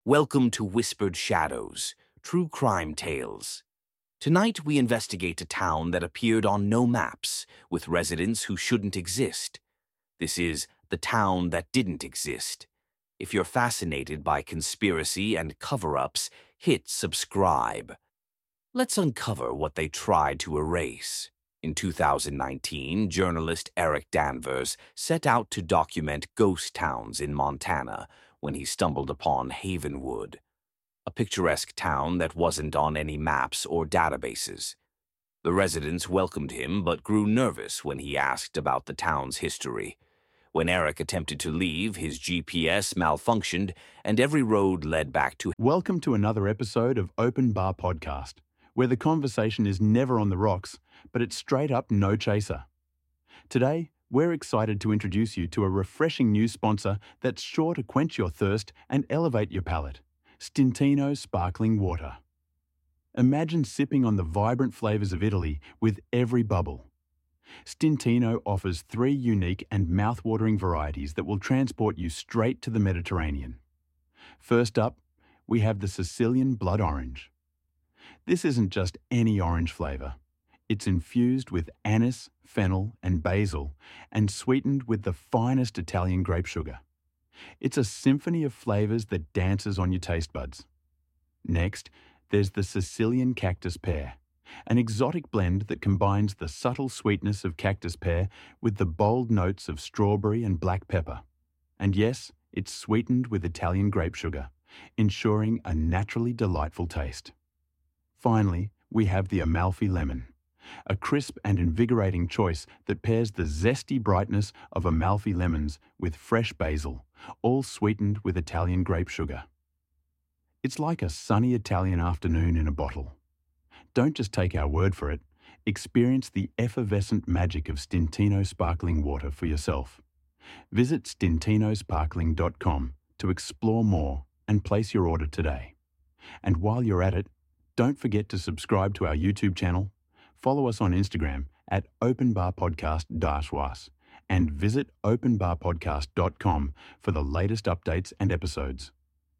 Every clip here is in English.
Welcome to Whispered Shadows, True Crime Tales. Tonight we investigate a town that appeared on no maps, with residents who shouldn't exist. This is The Town That Didn't Exist. If you're fascinated by conspiracy and cover-ups, hit subscribe. Let's uncover what they tried to erase. In 2019, journalist Eric Danvers set out to document ghost towns in Montana when he stumbled upon Havenwood, a picturesque town that wasn't on any maps or databases. The residents welcomed him but grew nervous when he asked about the town's history. When Eric attempted to leave, his GPS malfunctioned and every road led back to... Welcome to another episode of Open Bar Podcast, where the conversation is never on the rocks, but it's straight up no chaser. Today, we're excited to introduce you to a refreshing new sponsor that's sure to quench your thirst and elevate your palate, Stintino Sparkling Water. Imagine sipping on the vibrant flavors of Italy with every bubble. Stintino offers 3 unique and mouth-watering varieties that will transport you straight to the Mediterranean. First up, we have the Sicilian Blood Orange. This isn't just any orange flavor. It's infused with anise, fennel, and basil, and sweetened with the finest Italian grape sugar. It's a symphony of flavors that dances on your taste buds. Next, there's the Sicilian Cactus Pear, an exotic blend that combines the subtle sweetness of cactus pear with the bold notes of strawberry and black pepper. And yes, it's sweetened with Italian grape sugar, ensuring a naturally delightful taste. Finally, we have the Amalfi Lemon, a crisp and invigorating choice that pairs the zesty brightness of Amalfi lemons with fresh basil, all sweetened with Italian grape sugar. It's like a sunny Italian afternoon in a bottle. Don't just take our word for it, experience the effervescent magic of Stintino Sparkling Water for yourself. Visit stintinosparkling.com to explore more and place your order today. And while you're at it, don't forget to subscribe to our YouTube channel, follow us on Instagram at openbarpodcast-was, and visit openbarpodcast.com for the latest updates and episodes.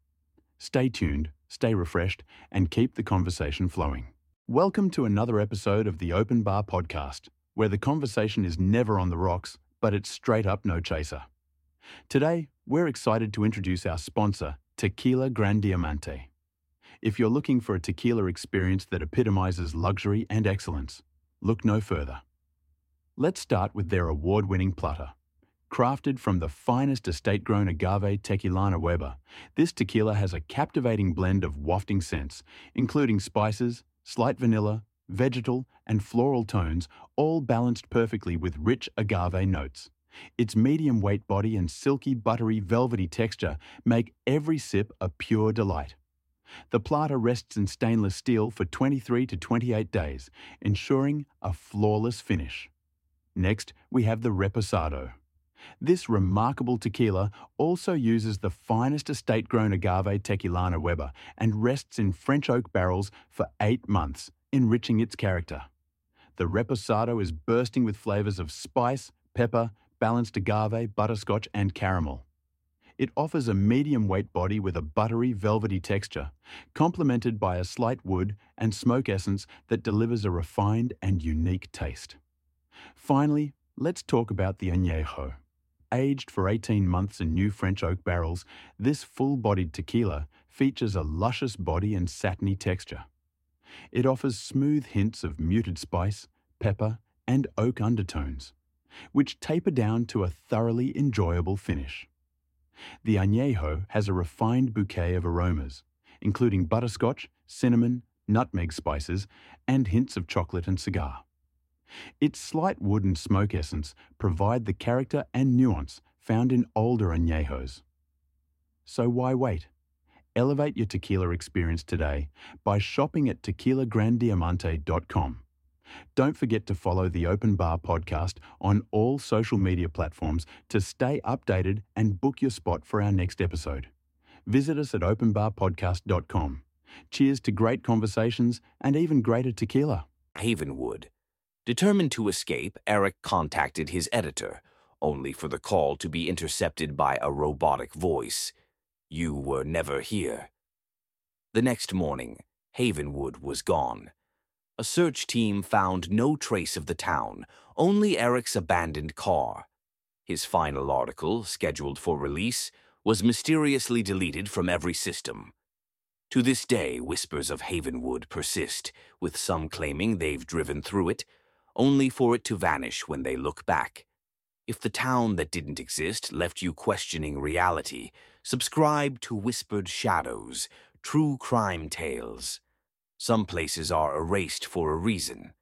Stay tuned, stay refreshed, and keep the conversation flowing. Welcome to another episode of the Open Bar Podcast, where the conversation is never on the rocks, but it's straight up no chaser. Today, we're excited to introduce our sponsor, Tequila Gran Diamante. If you're looking for a tequila experience that epitomizes luxury and excellence, look no further. Let's start with their award-winning platter. Crafted from the finest estate-grown agave Tequilana Weber, this tequila has a captivating blend of wafting scents, including spices, slight vanilla, vegetal, and floral tones, all balanced perfectly with rich agave notes. Its medium-weight body and silky, buttery, velvety texture make every sip a pure delight. The platter rests in stainless steel for 23 to 28 days, ensuring a flawless finish. Next, we have the Reposado. This remarkable tequila also uses the finest estate-grown agave Tequilana Weber and rests in French oak barrels for 8 months, enriching its character. The Reposado is bursting with flavors of spice, pepper, balanced agave, butterscotch, and caramel. It offers a medium-weight body with a buttery, velvety texture, complemented by a slight wood and smoke essence that delivers a refined and unique taste. Finally, let's talk about the Añejo. Aged for 18 months in new French oak barrels, this full-bodied tequila features a luscious body and satiny texture. It offers smooth hints of muted spice, pepper, and oak undertones, which taper down to a thoroughly enjoyable finish. The Añejo has a refined bouquet of aromas, including butterscotch, cinnamon, nutmeg spices, and hints of chocolate and cigar. Its slight wood and smoke essence provide the character and nuance found in older Añejos. So why wait? Elevate your tequila experience today by shopping at tequilagrandiamante.com. Don't forget to follow the Open Bar Podcast on all social media platforms to stay updated and book your spot for our next episode. Visit us at openbarpodcast.com. Cheers to great conversations and even greater tequila. Havenwood. Determined to escape, Eric contacted his editor, only for the call to be intercepted by a robotic voice. "You were never here. The next morning, Havenwood was gone. A search team found no trace of the town, only Eric's abandoned car. His final article, scheduled for release, was mysteriously deleted from every system. To this day, whispers of Havenwood persist, with some claiming they've driven through it, only for it to vanish when they look back. If the town that didn't exist left you questioning reality, subscribe to Whispered Shadows, True Crime Tales. Some places are erased for a reason.